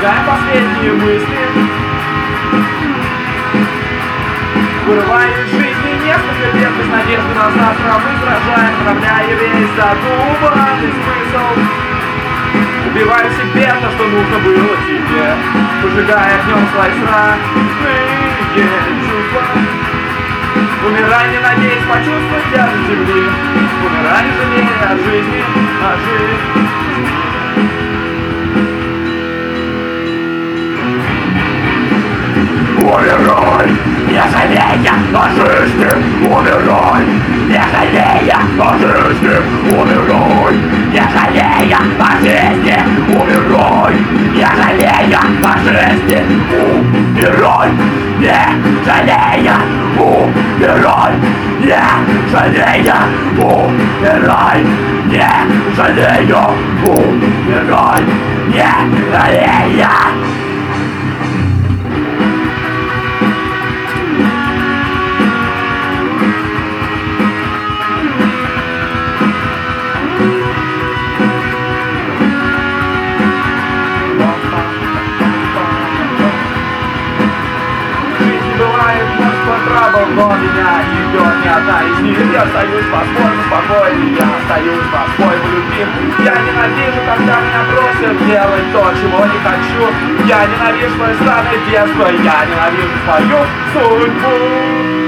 сжигаем последние мысли. Вырывая из жизни несколько лет без надежды на завтра. Мы сражаем, отравляя весь задуманный смысл. Убиваю себе то, что нужно было тебе, пожигая огнем свои сраные чувства. Умирай, не надеясь почувствовать тяжесть земли. Умирай, не жалея о жизни, о жизни. Умирай, не жалея о жизни, умирай, не жалея о жизни, умирай, не жалея о жизни, умирай, не жалея о жизни, умирай, не жалея, умирай, не жалея, умирай, не жалея, умирай, не жалея. Но меня не идет ни одна из них. Я остаюсь по-своему спокойным, я остаюсь по-своему любим. Я ненавижу, когда меня просят делать то, чего не хочу. Я ненавижу свое странное детство, я ненавижу свою судьбу.